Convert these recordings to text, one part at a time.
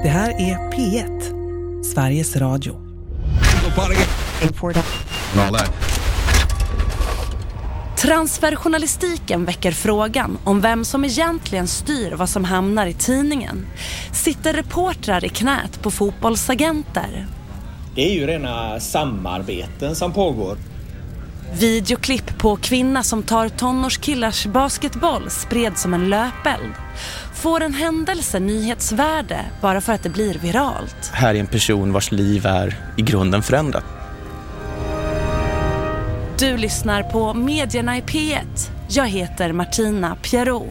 Det här är P1, Sveriges Radio. Transferjournalistiken väcker frågan om vem som egentligen styr vad som hamnar i tidningen. Sitter reportrar i knät på fotbollsagenter? Det är ju rena samarbeten som pågår. Videoklipp på kvinna som tar tonårskillars basketboll spred som en löpeld. Får en händelse nyhetsvärde bara för att det blir viralt? Här är en person vars liv är i grunden förändrat. Du lyssnar på Medierna i P1. Jag heter Martina Pierrot.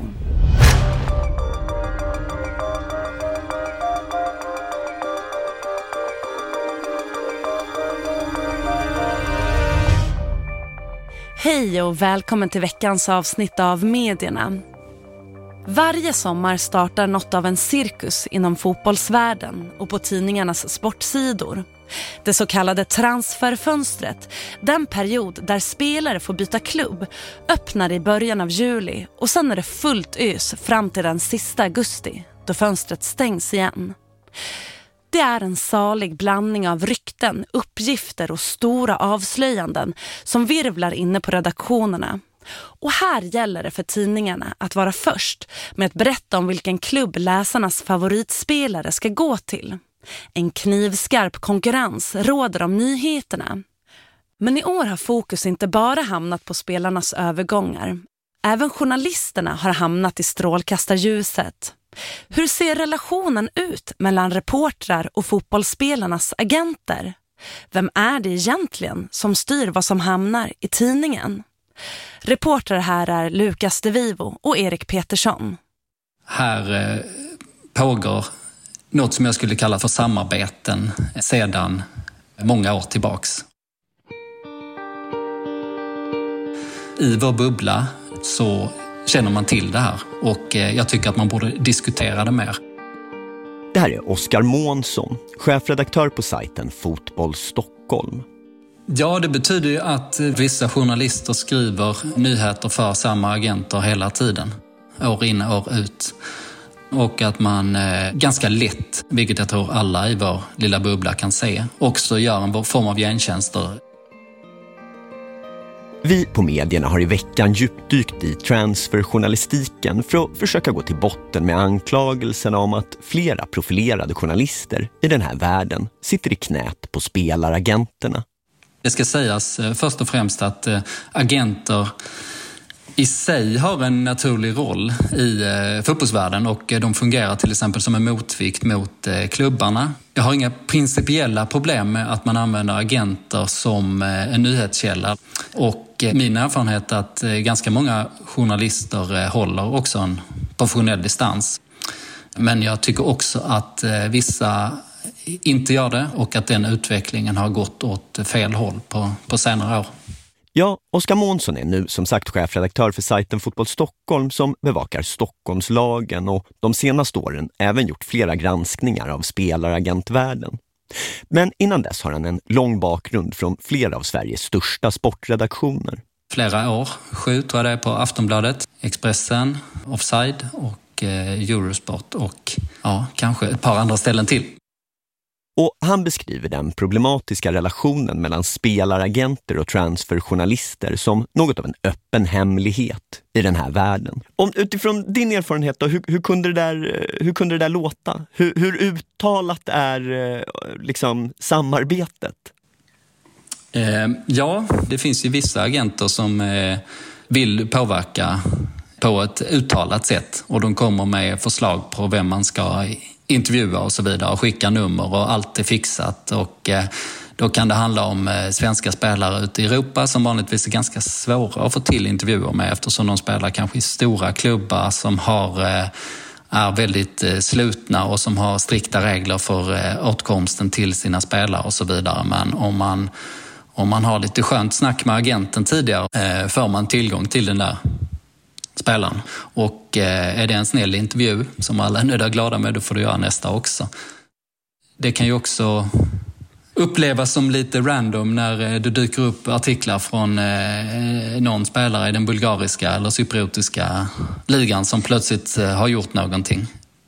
Hej och välkommen till veckans avsnitt av Medierna. Varje sommar startar något av en cirkus inom fotbollsvärlden och på tidningarnas sportsidor. Det så kallade transferfönstret, den period där spelare får byta klubb, öppnar i början av juli och sen är det fullt ös fram till den sista augusti då fönstret stängs igen. Det är en salig blandning av rykten, uppgifter och stora avslöjanden som virvlar inne på redaktionerna. Och här gäller det för tidningarna att vara först med att berätta om vilken klubb läsarnas favoritspelare ska gå till. En knivskarp konkurrens råder om nyheterna. Men i år har fokus inte bara hamnat på spelarnas övergångar. Även journalisterna har hamnat i strålkastarljuset. Hur ser relationen ut mellan reportrar och fotbollsspelarnas agenter? Vem är det egentligen som styr vad som hamnar i tidningen? Reportrar här är Lukas De Vivo och Erik Petersson. Här pågår något som jag skulle kalla för samarbeten sedan många år tillbaks. I vår bubbla så känner man till det här och jag tycker att man borde diskutera det mer. Det här är Oskar Månsson, chefredaktör på sajten Fotboll Stockholm. Ja, det betyder ju att vissa journalister skriver nyheter för samma agenter hela tiden. År in och år ut. Och att man ganska lätt, vilket jag tror alla i vår lilla bubbla kan se, också gör en form av gentjänster. Vi på Medierna har i veckan djupdykt i transferjournalistiken för att försöka gå till botten med anklagelserna om att flera profilerade journalister i den här världen sitter i knät på spelaragenterna. Det ska sägas först och främst att agenter i sig har en naturlig roll i fotbollsvärlden och de fungerar till exempel som en motvikt mot klubbarna. Jag har inga principiella problem med att man använder agenter som en nyhetskälla. Och min erfarenhet är att ganska många journalister håller också en professionell distans. Men jag tycker också att vissa inte gör det och att den utvecklingen har gått åt fel håll på senare år. Ja, Oskar Månsson är nu som sagt chefredaktör för sajten Fotboll Stockholm som bevakar Stockholmslagen och de senaste åren även gjort flera granskningar av spelaragentvärlden. Men innan dess har han en lång bakgrund från flera av Sveriges största sportredaktioner. Flera år, 7 tror jag det är på Aftonbladet, Expressen, Offside och Eurosport och ja, kanske ett par andra ställen till. Och han beskriver den problematiska relationen mellan spelaragenter och transferjournalister som något av en öppen hemlighet i den här världen. Utifrån din erfarenhet då, hur kunde det där låta? Hur uttalat är liksom samarbetet? Ja, det finns ju vissa agenter som vill påverka på ett uttalat sätt och de kommer med förslag på vem man ska intervjua och så vidare och skicka nummer och allt är fixat och då kan det handla om svenska spelare ute i Europa som vanligtvis är ganska svåra att få till intervjuer med eftersom de spelar kanske i stora klubbar som är väldigt slutna och som har strikta regler för åtkomsten till sina spelare och så vidare. Men om man har lite skönt snack med agenten tidigare får man tillgång till den där spelaren. Och är det en snäll intervju som alla är nöjda och glada med, då får du göra nästa också. Det kan ju också upplevas som lite random när det dyker upp artiklar från någon spelare i den bulgariska eller cypriotiska ligan som plötsligt har gjort någonting.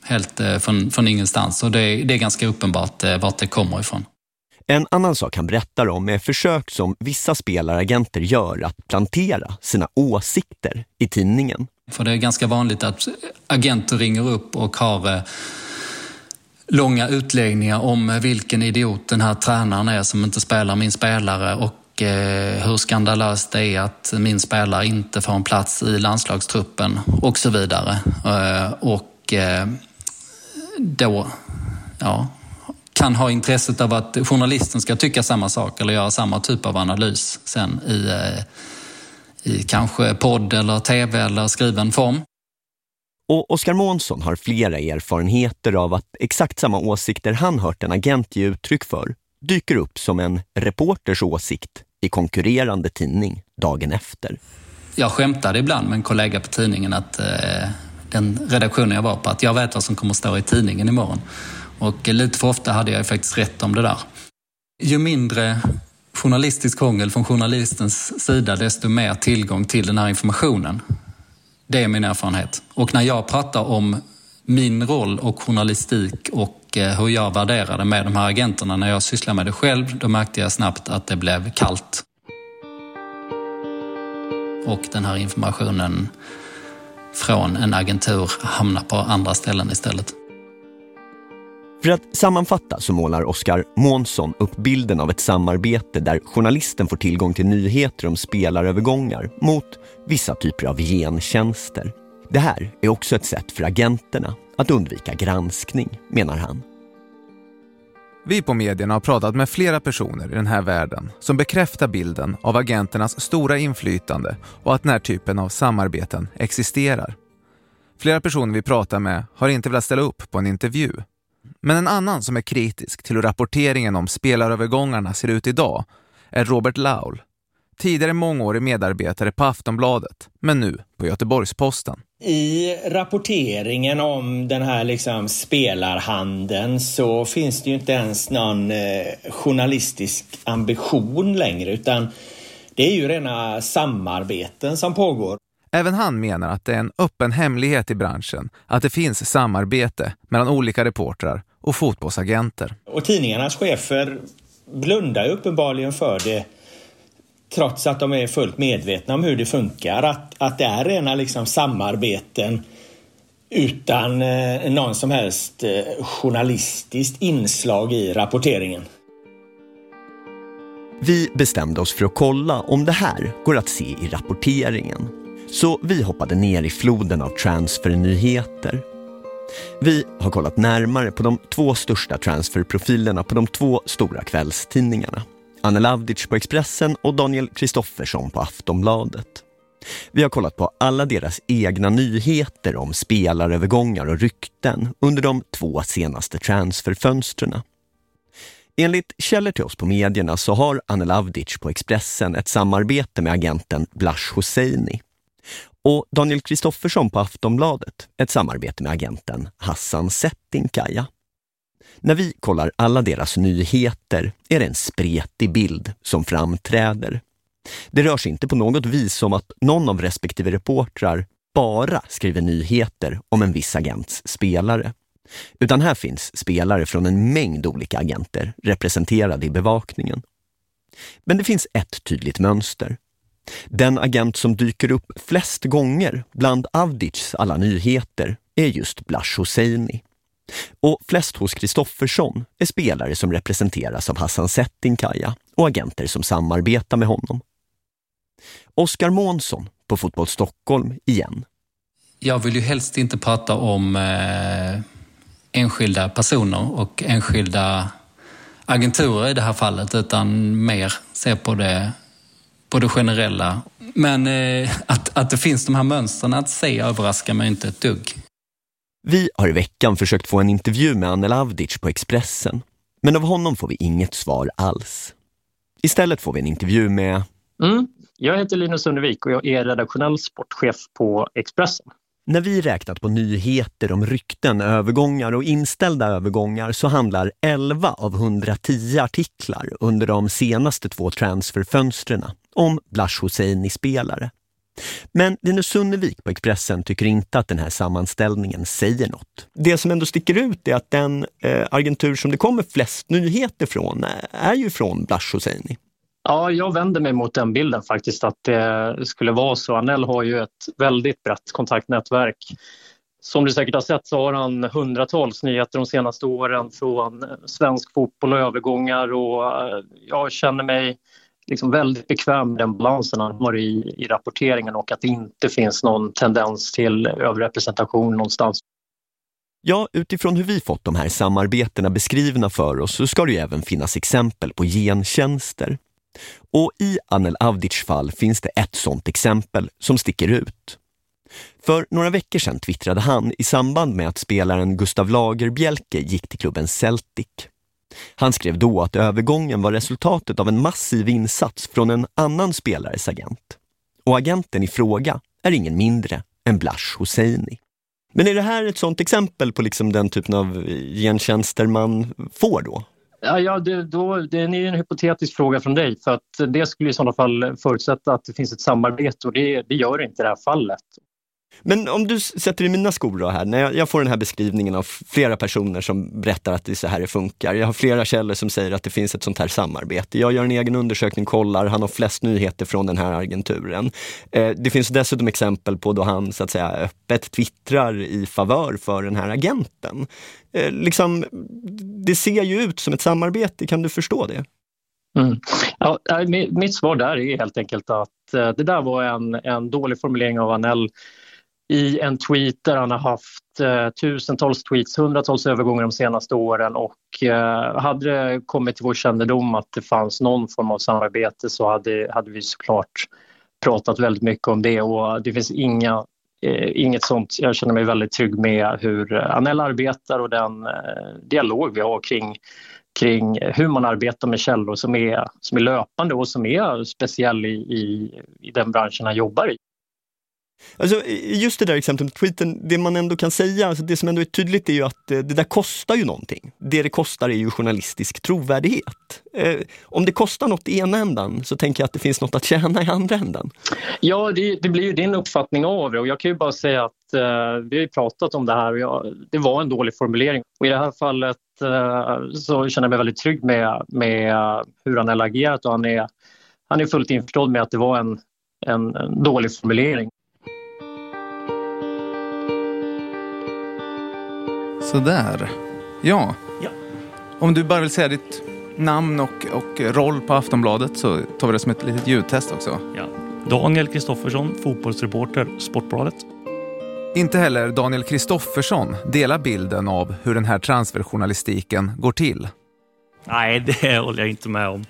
helt från ingenstans. Och det är ganska uppenbart vart det kommer ifrån. En annan sak han berättar om är försök som vissa spelaragenter gör att plantera sina åsikter i tidningen. För det är ganska vanligt att agenter ringer upp och har långa utläggningar om vilken idiot den här tränaren är som inte spelar min spelare och hur skandalöst det är att min spelare inte får en plats i landslagstruppen och så vidare. Och då kan ha intresset av att journalisten ska tycka samma sak eller göra samma typ av analys sen i kanske podd eller tv eller skriven form. Och Oskar Månsson har flera erfarenheter av att exakt samma åsikter han hört en agent ge uttryck för dyker upp som en reporters åsikt i konkurrerande tidning dagen efter. Jag skämtade ibland med en kollega på tidningen att den redaktionen jag var på, att jag vet vad som kommer att stå i tidningen imorgon. Och lite för ofta hade jag faktiskt rätt om det där. Ju mindre journalistisk krångel från journalistens sida, desto mer tillgång till den här informationen. Det är min erfarenhet. Och när jag pratar om min roll och journalistik och hur jag värderade med de här agenterna när jag sysslar med det själv, då märkte jag snabbt att det blev kallt. Och den här informationen från en agentur hamnar på andra ställen istället. För att sammanfatta så målar Oskar Månsson upp bilden av ett samarbete där journalisten får tillgång till nyheter om spelarövergångar mot vissa typer av gentjänster. Det här är också ett sätt för agenterna att undvika granskning, menar han. Vi på medierna har pratat med flera personer i den här världen som bekräftar bilden av agenternas stora inflytande och att den här typen av samarbeten existerar. Flera personer vi pratar med har inte velat ställa upp på en intervju. Men en annan som är kritisk till hur rapporteringen om spelarövergångarna ser ut idag är Robert Laul. Tidigare mångårig medarbetare på Aftonbladet, men nu på Göteborgs-Posten. I rapporteringen om den här spelarhandeln så finns det ju inte ens någon journalistisk ambition längre, utan det är ju rena samarbeten som pågår. Även han menar att det är en öppen hemlighet i branschen att det finns samarbete mellan olika reportrar och fotbollsagenter. Och tidningarnas chefer blundar ju uppenbarligen för det, trots att de är fullt medvetna om hur det funkar. Att det är rena samarbeten utan någon som helst journalistiskt inslag i rapporteringen. Vi bestämde oss för att kolla om det här går att se i rapporteringen. Så vi hoppade ner i floden av transfernyheter. Vi har kollat närmare på de 2 största transferprofilerna på de 2 stora kvällstidningarna. Ane Lavdic på Expressen och Daniel Kristoffersson på Aftonbladet. Vi har kollat på alla deras egna nyheter om spelarövergångar och rykten under de 2 senaste transferfönstren. Enligt källor till oss på medierna så har Ane Lavdic på Expressen ett samarbete med agenten Blash Hosseini. Och Daniel Kristoffersson på Aftonbladet ett samarbete med agenten Hassan Settinkaya. När vi kollar alla deras nyheter är det en spretig bild som framträder. Det rör sig inte på något vis om att någon av respektive reportrar bara skriver nyheter om en viss agents spelare. Utan här finns spelare från en mängd olika agenter representerade i bevakningen. Men det finns ett tydligt mönster. Den agent som dyker upp flest gånger bland Avdics alla nyheter är just Blash Hosseini. Och flest hos Kristoffersson är spelare som representeras av Hassan Settinkaya och agenter som samarbetar med honom. Oskar Månsson på Fotboll Stockholm igen. Jag vill ju helst inte prata om enskilda personer och enskilda agenturer i det här fallet, utan mer se på det generella. Men att det finns de här mönstren att se överraskar mig inte ett dugg. Vi har i veckan försökt få en intervju med Ane Lavdic på Expressen, men av honom får vi inget svar alls. Istället får vi en intervju med... Jag heter Linus Sundevik och jag är redaktionell sportchef på Expressen. När vi räknat på nyheter om rykten, övergångar och inställda övergångar så handlar 11 av 110 artiklar under de senaste 2 transferfönstren om Blash Hosseini-spelare. Men Linus Sunnevik på Expressen tycker inte att den här sammanställningen säger något. Det som ändå sticker ut är att den agentur som det kommer flest nyheter från är ju från Blash Hosseini. Ja, jag vänder mig mot den bilden faktiskt, att det skulle vara så. Anel har ju ett väldigt brett kontaktnätverk. Som du säkert har sett så har han hundratals nyheter de senaste åren från svensk fotboll och övergångar, och jag känner mig liksom väldigt bekväm med den balansen han har i rapporteringen, och att det inte finns någon tendens till överrepresentation någonstans. Ja, utifrån hur vi fått de här samarbetena beskrivna för oss så ska det ju även finnas exempel på gentjänster. Och i Anel Avdic fall finns det ett sånt exempel som sticker ut. För några veckor sedan twittrade han i samband med att spelaren Gustav Lagerbielke gick till klubben Celtic. Han skrev då att övergången var resultatet av en massiv insats från en annan spelares agent. Och agenten i fråga är ingen mindre än Blash Hosseini. Men är det här ett sånt exempel på liksom den typen av gentjänster man får då? Ja, det är en hypotetisk fråga från dig, för att det skulle i sådana fall förutsätta att det finns ett samarbete, och det gör det inte i det här fallet. Men om du sätter i mina skor då här, när jag får den här beskrivningen av flera personer som berättar att det är så här det funkar. Jag har flera källor som säger att det finns ett sånt här samarbete. Jag gör en egen undersökning, kollar, han har flest nyheter från den här agenturen. Det finns dessutom exempel på då han så att säga öppet twittrar i favör för den här agenten. Liksom, det ser ju ut som ett samarbete, kan du förstå det? Mm. Ja, mitt svar där är helt enkelt att det där var en dålig formulering av Anel i en tweet där han har haft tusentals tweets, hundratals övergångar de senaste åren, och hade det kommit till vår kännedom att det fanns någon form av samarbete så hade vi såklart pratat väldigt mycket om det, och det finns inget sånt. Jag känner mig väldigt trygg med hur Anel arbetar och den dialog vi har kring hur man arbetar med källor som är löpande och som är speciell i den branschen han jobbar i. Alltså just det där exemplet med tweeten, det man ändå kan säga, alltså det som ändå är tydligt är ju att det där kostar ju någonting. Det kostar är ju journalistisk trovärdighet. Om det kostar något i ena ändan så tänker jag att det finns något att tjäna i andra ändan. Ja, det blir ju din uppfattning av det, och jag kan ju bara säga att vi har ju pratat om det här, och det var en dålig formulering. Och i det här fallet så känner jag mig väldigt trygg med hur han har agerat, och han är fullt införstådd med att det var en dålig formulering. Sådär. Ja. Om du bara vill säga ditt namn och roll på Aftonbladet så tar vi det som ett litet ljudtest också. Ja. Daniel Kristoffersson, fotbollsreporter, Sportbladet. Inte heller Daniel Kristoffersson delar bilden av hur den här transferjournalistiken går till. Nej, det håller jag inte med om.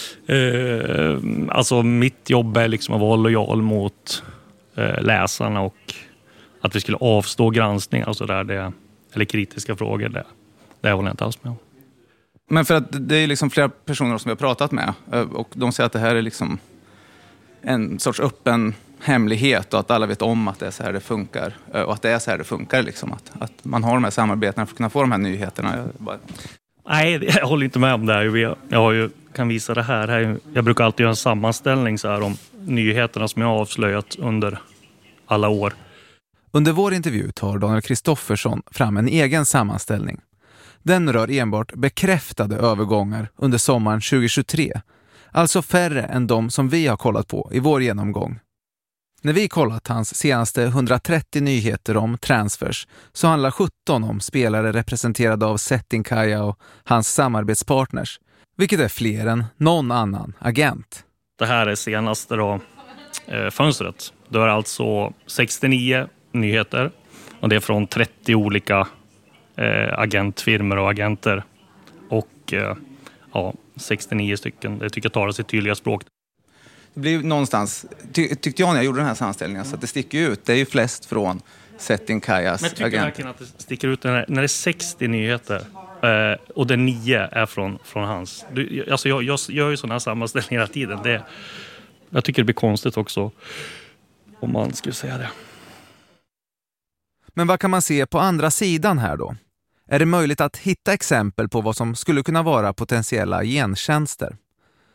Alltså mitt jobb är liksom att vara lojal mot läsarna, och att vi skulle avstå granskning, alltså eller kritiska frågor, det håller jag inte alls med om. Men för att det är liksom flera personer som vi har pratat med, och de säger att det här är liksom en sorts öppen hemlighet, och att alla vet om att det är så här det funkar, och att det är så här det funkar liksom, att man har de här samarbetena för att kunna få de här nyheterna. Nej, jag håller inte med om det här. Jag kan visa det här. Jag brukar alltid göra en sammanställning så här om nyheterna som jag har avslöjat under alla år. Under vår intervju tar Daniel Kristoffersson fram en egen sammanställning. Den rör enbart bekräftade övergångar under sommaren 2023. Alltså färre än de som vi har kollat på i vår genomgång. När vi kollat hans senaste 130 nyheter om transfers så handlar 17 om spelare representerade av Setin Kaya och hans samarbetspartners, vilket är fler än någon annan agent. Det här är senaste fönstret. Det är alltså 69 nyheter, och det är från 30 olika agentfirmor och agenter, och 69 stycken. Det tycker jag talar sitt tydliga språk. Det blir någonstans, tyckte jag när jag gjorde den här sammanställningen, så att det sticker ut. Det är ju flest från Setin Kayas agent. Men jag tycker verkligen att det sticker ut när det är 60 nyheter och det 9 är från hans. Alltså jag gör ju sådana här sammanställningar hela tiden. Jag tycker det blir konstigt också om man skulle säga det. Men vad kan man se på andra sidan här då? Är det möjligt att hitta exempel på vad som skulle kunna vara potentiella gentjänster?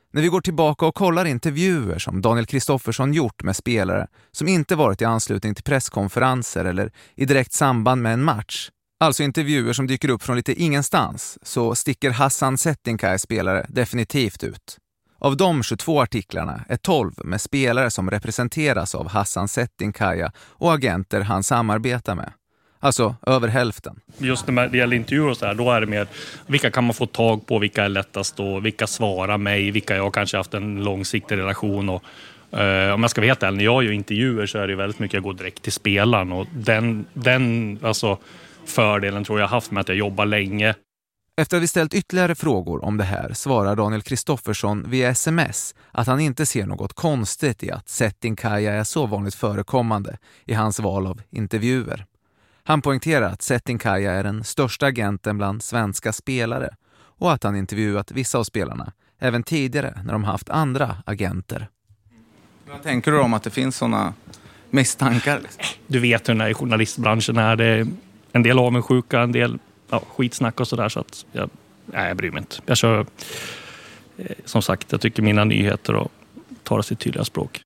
När vi går tillbaka och kollar intervjuer som Daniel Kristoffersson gjort med spelare som inte varit i anslutning till presskonferenser eller i direkt samband med en match, alltså intervjuer som dyker upp från lite ingenstans, så sticker Hassan Settinkayas spelare definitivt ut. Av de 22 artiklarna är 12 med spelare som representeras av Hassan Settinkaya och agenter han samarbetar med. Alltså över hälften. Just när det gäller intervjuer och så här, då är det mer vilka kan man få tag på, vilka är lättast och vilka svarar mig, vilka jag kanske haft en långsiktig relation och om jag ska veta, när jag gör intervjuer så är det väldigt mycket jag går direkt till spelaren och den alltså fördelen tror jag haft med att jag jobbar länge. Efter att vi ställt ytterligare frågor om det här svarar Daniel Kristoffersson via sms att han inte ser något konstigt i att Settinkaya är så vanligt förekommande i hans val av intervjuer. Han poängterar att Settinkaya är den största agenten bland svenska spelare och att han intervjuat vissa av spelarna, även tidigare när de haft andra agenter. Vad tänker du om att det finns sådana misstankar? Du vet hur den här journalistbranschen är. Det är en del avundsjuka, en del skitsnack och sådär. Så att jag bryr mig inte. Jag kör, som sagt, jag tycker mina nyheter och tar sitt tydliga språk.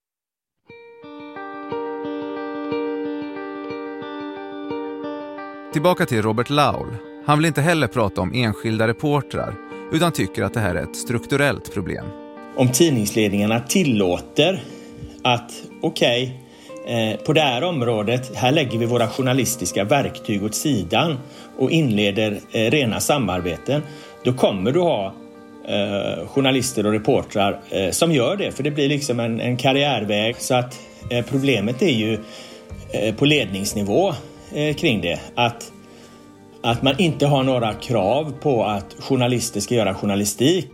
Tillbaka till Robert Laul. Han vill inte heller prata om enskilda reportrar utan tycker att det här är ett strukturellt problem. Om tidningsledningarna tillåter att på det här området, här lägger vi våra journalistiska verktyg åt sidan och inleder rena samarbeten, då kommer du ha journalister och reportrar som gör det, för det blir liksom en karriärväg. Så att problemet är ju på ledningsnivå kring det, att man inte har några krav på att journalister ska göra journalistik.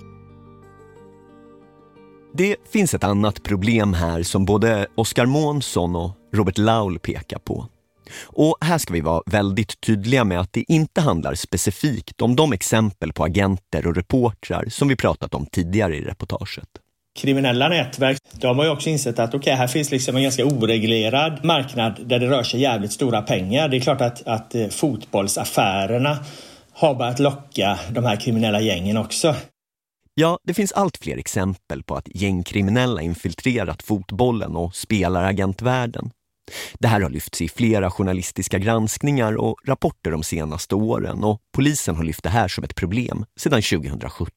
Det finns ett annat problem här som både Oskar Månsson och Robert Laul pekar på. Och här ska vi vara väldigt tydliga med att det inte handlar specifikt om de exempel på agenter och reportrar som vi pratat om tidigare i reportaget. Kriminella nätverk, de har ju också insett att här finns liksom en ganska oreglerad marknad där det rör sig jävligt stora pengar. Det är klart att fotbollsaffärerna har börjat locka de här kriminella gängen också. Ja, det finns allt fler exempel på att gängkriminella infiltrerat fotbollen och spelaragentvärlden. Det här har lyfts i flera journalistiska granskningar och rapporter de senaste åren och polisen har lyft det här som ett problem sedan 2017.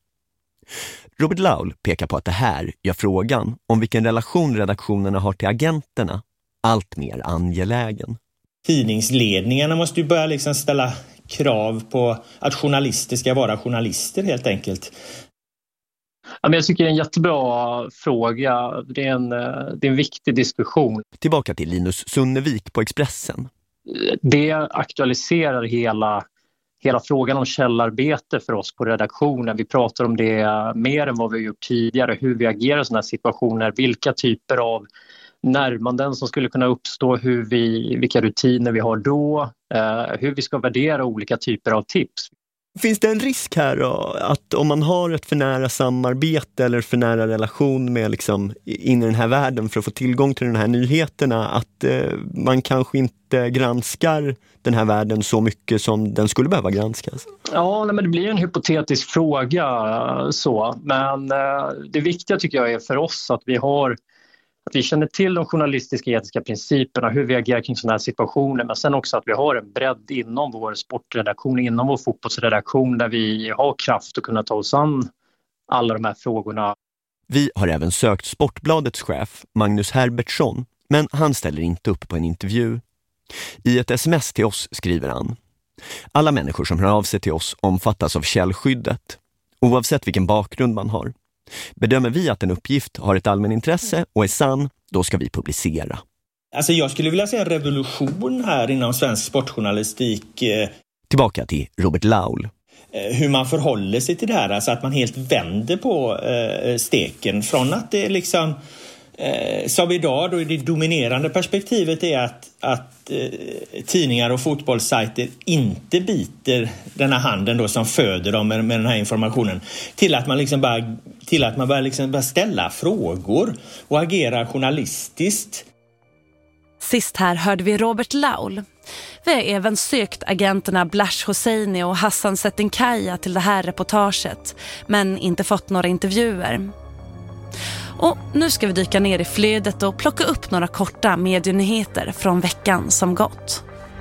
Robert Laul pekar på att det här gör frågan om vilken relation redaktionerna har till agenterna allt mer angelägen. Tidningsledningarna måste ju börja liksom ställa krav på att journalister ska vara journalister helt enkelt. Ja, men jag tycker det är en jättebra fråga. Det är en viktig diskussion. Tillbaka till Linus Sunnevik på Expressen. Det aktualiserar hela frågan om källarbete för oss på redaktionen. Vi pratar om det mer än vad vi har gjort tidigare. Hur vi agerar i sådana här situationer. Vilka typer av närmanden som skulle kunna uppstå. Vilka rutiner vi har då. Hur vi ska värdera olika typer av tips. Finns det en risk här då, att om man har ett för nära samarbete eller för nära relation med liksom in i den här världen för att få tillgång till de här nyheterna, att man kanske inte granskar den här världen så mycket som den skulle behöva granskas? Ja, men det blir en hypotetisk fråga så. Men det viktiga tycker jag är för oss att vi känner till de journalistiska etiska principerna, hur vi agerar kring sådana här situationer, men sen också att vi har en bredd inom vår sportredaktion, inom vår fotbollsredaktion där vi har kraft att kunna ta oss an alla de här frågorna. Vi har även sökt Sportbladets chef, Magnus Herbertsson, men han ställer inte upp på en intervju. I ett sms till oss skriver han: alla människor som hör av sig till oss omfattas av källskyddet, oavsett vilken bakgrund man har. Bedömer vi att en uppgift har ett allmänintresse och är sann, då ska vi publicera. Alltså jag skulle vilja se en revolution här inom svensk sportjournalistik. Tillbaka till Robert Laul. Hur man förhåller sig till det här, alltså att man helt vänder på steken från att det liksom som idag då det dominerande perspektivet är att tidningar och fotbollssajter inte biter den här handen då som föder dem med den här informationen, till att man liksom börjar ställa frågor och agera journalistiskt. Sist här hörde vi Robert Laul. Vi har även sökt agenterna Blash Hosseini och Hassan Settinkaya till det här reportaget, men inte fått några intervjuer. Och nu ska vi dyka ner i flödet och plocka upp några korta medienyheter från veckan som gått.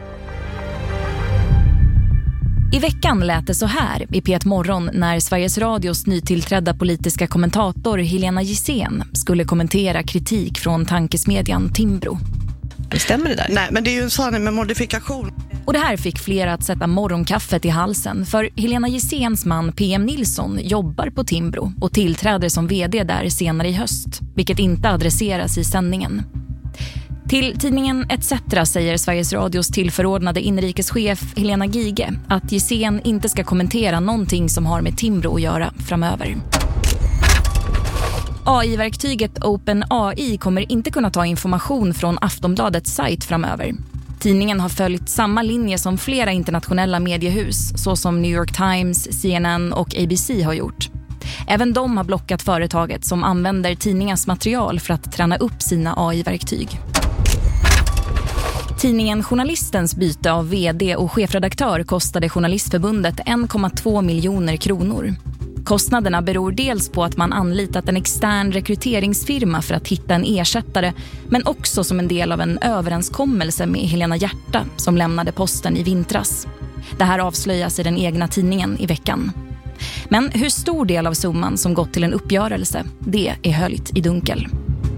I veckan lät det så här i P1 Morgon när Sveriges Radios nytillträdda politiska kommentator Helena Gissén skulle kommentera kritik från tankesmedjan Timbro. Stämmer det där? Nej, men det är ju en sanning med modifikation. Och det här fick flera att sätta morgonkaffet i halsen, för Helena Gisséns man PM Nilsson jobbar på Timbro och tillträder som vd där senare i höst, vilket inte adresseras i sändningen. Till tidningen ETC säger Sveriges Radios tillförordnade inrikeschef Helena Gige att Gissén inte ska kommentera någonting som har med Timbro att göra framöver. AI-verktyget OpenAI kommer inte kunna ta information från Aftonbladets sajt framöver. Tidningen har följt samma linje som flera internationella mediehus, såsom New York Times, CNN och ABC har gjort. Även de har blockat företaget som använder tidningens material för att träna upp sina AI-verktyg. Tidningen Journalistens byte av vd och chefredaktör kostade Journalistförbundet 1,2 miljoner kronor. Kostnaderna beror dels på att man anlitat en extern rekryteringsfirma för att hitta en ersättare, men också som en del av en överenskommelse med Helena Hjärta som lämnade posten i vintras. Det här avslöjas i den egna tidningen i veckan. Men hur stor del av summan som gått till en uppgörelse, det är höljt i dunkel.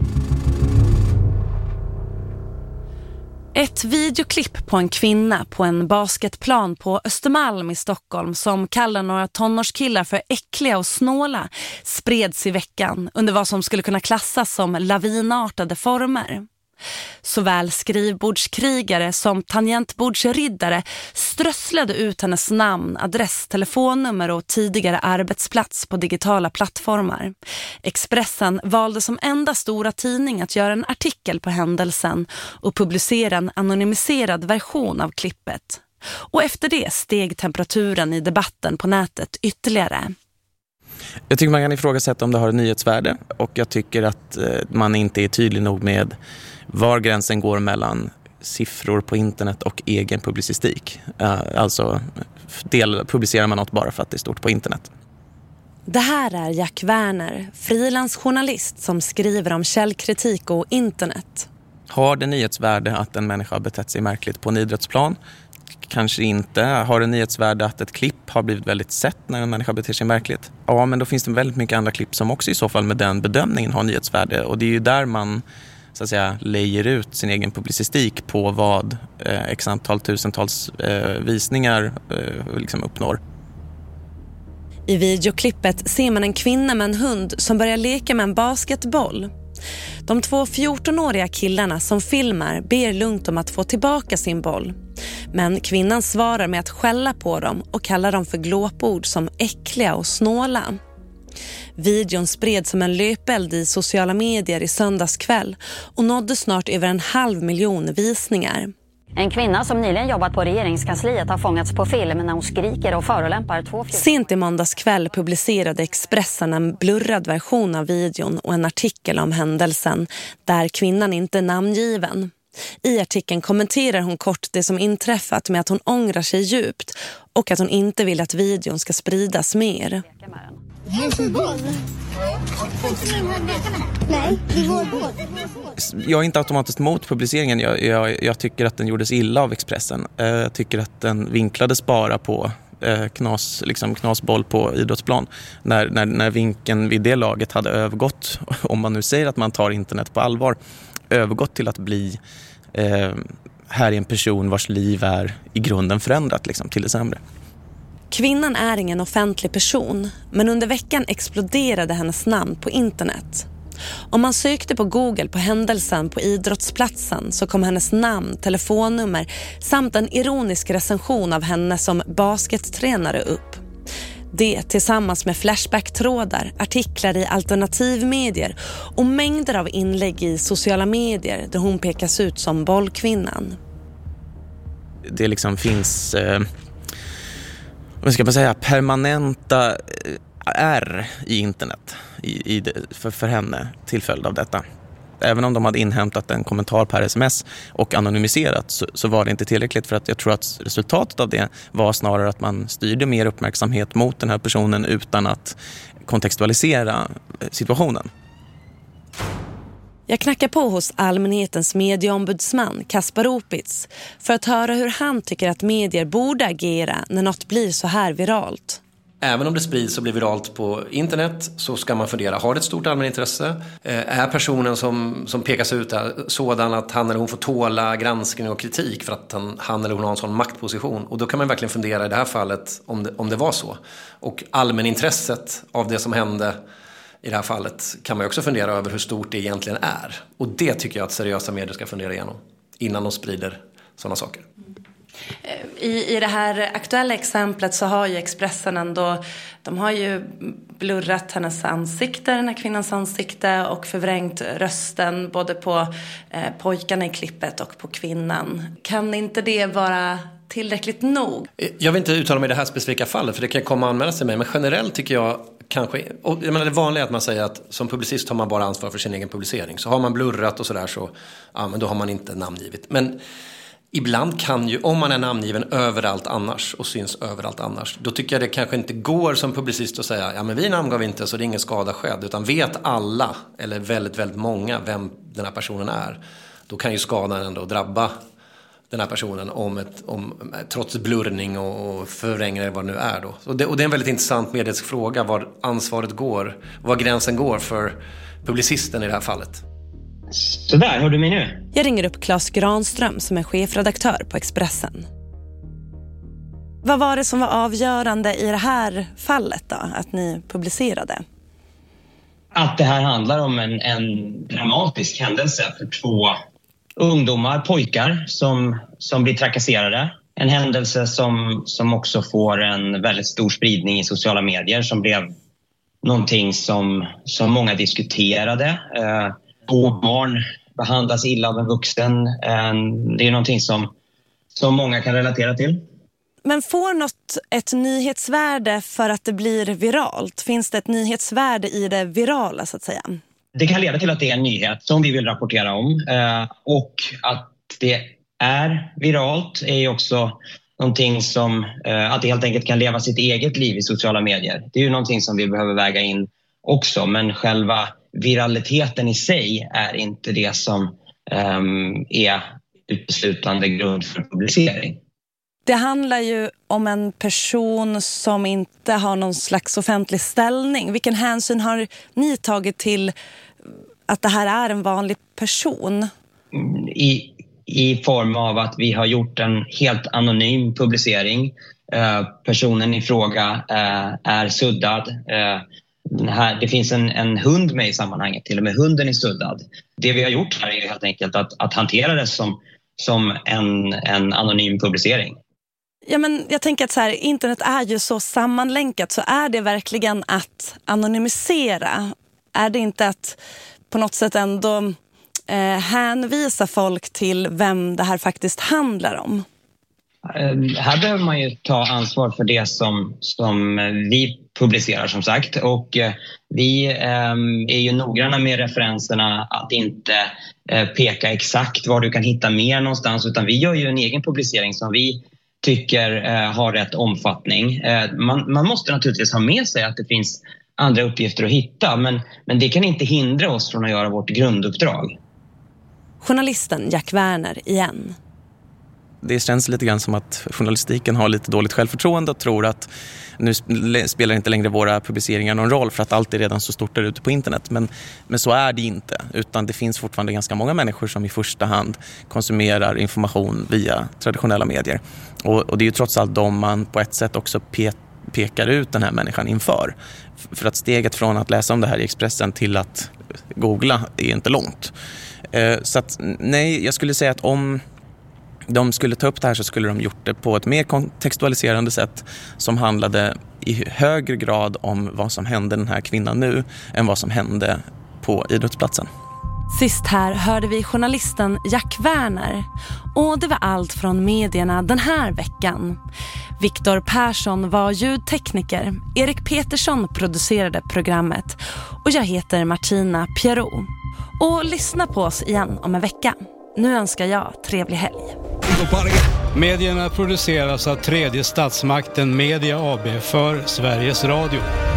Ett videoklipp på en kvinna på en basketplan på Östermalm i Stockholm som kallar några tonårskillar för äckliga och snåla spreds i veckan under vad som skulle kunna klassas som lavinartade former. Såväl skrivbordskrigare som tangentbordsriddare strösslade ut hennes namn, adress, telefonnummer och tidigare arbetsplats på digitala plattformar. Expressen valde som enda stora tidning att göra en artikel på händelsen och publicera en anonymiserad version av klippet. Och efter det steg temperaturen i debatten på nätet ytterligare. Jag tycker man kan ifrågasätta om det har ett nyhetsvärde, och jag tycker att man inte är tydlig nog med var gränsen går mellan siffror på internet och egen publicistik. Alltså publicerar man något bara för att det är stort på internet. Det här är Jack Werner, frilansjournalist som skriver om källkritik och internet. Har det nyhetsvärde att en människa har betett sig märkligt på en idrottsplan? Kanske inte. Har det nyhetsvärde att ett klipp har blivit väldigt sett när en människa beter sig märkligt? Ja, men då finns det väldigt mycket andra klipp som också i så fall med den bedömningen har nyhetsvärde. Och det är ju där man så att säga lejer ut sin egen publicistik på vad x antal tusentals visningar liksom uppnår. I videoklippet ser man en kvinna med en hund som börjar leka med en basketboll. De 2 14-åriga killarna som filmar ber lugnt om att få tillbaka sin boll. Men kvinnan svarar med att skälla på dem och kallar dem för glåpord som äckliga och snåla. Videon spreds som en löpeld i sociala medier i söndags kväll och nådde snart över 500 000 visningar. En kvinna som nyligen jobbat på regeringskansliet har fångats på film när hon skriker och förolämpar 2 14. Sent i måndags kväll publicerade Expressen en blurrad version av videon och en artikel om händelsen där kvinnan inte är namngiven. I artikeln kommenterar hon kort det som inträffat med att hon ångrar sig djupt och att hon inte vill att videon ska spridas mer. Jag är inte automatiskt mot publiceringen. Jag tycker att den gjordes illa av Expressen. Jag tycker att den vinklades bara på knasboll på idrottsplan. När vinkeln vid det laget hade övergått, om man nu säger att man tar internet på allvar, övergått till att bli här är en person vars liv är i grunden förändrat liksom, till det sämre. Kvinnan är ingen offentlig person, men under veckan exploderade hennes namn på internet. Om man sökte på Google på händelsen på idrottsplatsen så kom hennes namn, telefonnummer samt en ironisk recension av henne som baskettränare upp. Det tillsammans med flashbacktrådar, artiklar i alternativmedier och mängder av inlägg i sociala medier där hon pekas ut som bollkvinnan. Det liksom finns vad ska man säga, permanenta R i internet för henne till följd av detta. Även om de hade inhämtat en kommentar per sms och anonymiserat så var det inte tillräckligt, för att jag tror att resultatet av det var snarare att man styrde mer uppmärksamhet mot den här personen utan att kontextualisera situationen. Jag knackar på hos allmänhetens medieombudsman Kaspar Opitz för att höra hur han tycker att medier borde agera när något blir så här viralt. Även om det sprids och blir viralt på internet så ska man fundera, har det ett stort allmänintresse? Är personen som pekas ut sådan att han eller hon får tåla granskning och kritik för att han eller hon har en sån maktposition? Och då kan man verkligen fundera i det här fallet om det var så. Och allmänintresset av det som hände i det här fallet kan man också fundera över hur stort det egentligen är. Och det tycker jag att seriösa medier ska fundera igenom innan de sprider sådana saker. I det här aktuella exemplet så har ju Expressen ändå, de har ju blurrat hennes ansikte, den här kvinnans ansikte, och förvrängt rösten både på pojkarna i klippet och på kvinnan. Kan inte det vara tillräckligt nog? Jag vill inte uttala mig i det här specifika fallet, för det kan komma anmäla sig med, men generellt tycker jag kanske, och jag menar det vanliga är att man säger att som publicist har man bara ansvar för sin egen publicering. Så har man blurrat och sådär så, ja, men då har man inte namngivit. Men ibland kan ju, om man är namngiven överallt annars och syns överallt annars, då tycker jag det kanske inte går som publicist att säga, ja men vi namngav inte så det är ingen skada skedd, utan vet alla, eller väldigt, väldigt många, vem den här personen är, då kan ju skadan ändå drabba den här personen trots blurrning och förvrängning vad det nu är då. Och det är en väldigt intressant medisk fråga, var ansvaret går, var gränsen går för publicisten i det här fallet. Så där, hör du mig nu? Jag ringer upp Claes Granström som är chefredaktör på Expressen. Vad var det som var avgörande i det här fallet då, att ni publicerade? Att det här handlar om en dramatisk händelse för 2 ungdomar, pojkar som blir trakasserade. En händelse som också får en väldigt stor spridning i sociala medier, som blev någonting som många diskuterade. 2 barn behandlas illa av en vuxen. Det är någonting som många kan relatera till. Men får något ett nyhetsvärde för att det blir viralt? Finns det ett nyhetsvärde i det virala så att säga? Det kan leda till att det är en nyhet som vi vill rapportera om. Och att det är viralt är också någonting som att det helt enkelt kan leva sitt eget liv i sociala medier. Det är ju någonting som vi behöver väga in också, men själva viraliteten i sig är inte det som är utbeslutande grund för publicering. Det handlar ju om en person som inte har någon slags offentlig ställning. Vilken hänsyn har ni tagit till att det här är en vanlig person? I form av att vi har gjort en helt anonym publicering. Personen i fråga är suddad. Det finns en hund med i sammanhanget, till och med hunden är suddad. Det vi har gjort här är helt enkelt att hantera det som en anonym publicering. Ja, men jag tänker att så här, internet är ju så sammanlänkat, så är det verkligen att anonymisera? Är det inte att på något sätt ändå hänvisa folk till vem det här faktiskt handlar om? Här behöver man ju ta ansvar för det som vi publicerar som sagt, och vi är ju noggranna med referenserna att inte peka exakt var du kan hitta mer någonstans, utan vi gör ju en egen publicering som vi tycker har rätt omfattning. Man måste naturligtvis ha med sig att det finns andra uppgifter att hitta, men det kan inte hindra oss från att göra vårt grunduppdrag. Journalisten Jack Werner igen. Det känns lite grann som att journalistiken har lite dåligt självförtroende och tror att nu spelar inte längre våra publiceringar någon roll för att allt är redan så stort där ute på internet. Men så är det inte, utan det finns fortfarande ganska många människor som i första hand konsumerar information via traditionella medier. Och det är ju trots allt de man på ett sätt också pekar ut den här människan inför. För att steget från att läsa om det här i Expressen till att googla är inte långt. Så att nej, jag skulle säga att om de skulle ta upp det här så skulle de gjort det på ett mer kontextualiserande sätt som handlade i högre grad om vad som hände den här kvinnan nu än vad som hände på idrottsplatsen. Sist här hörde vi journalisten Jack Werner, och det var allt från medierna den här veckan. Viktor Persson var ljudtekniker, Erik Petersson producerade programmet och jag heter Martina Pierrot. Och lyssna på oss igen om en vecka. Nu önskar jag trevlig helg. Medierna produceras av Tredje statsmakten Media AB för Sveriges Radio.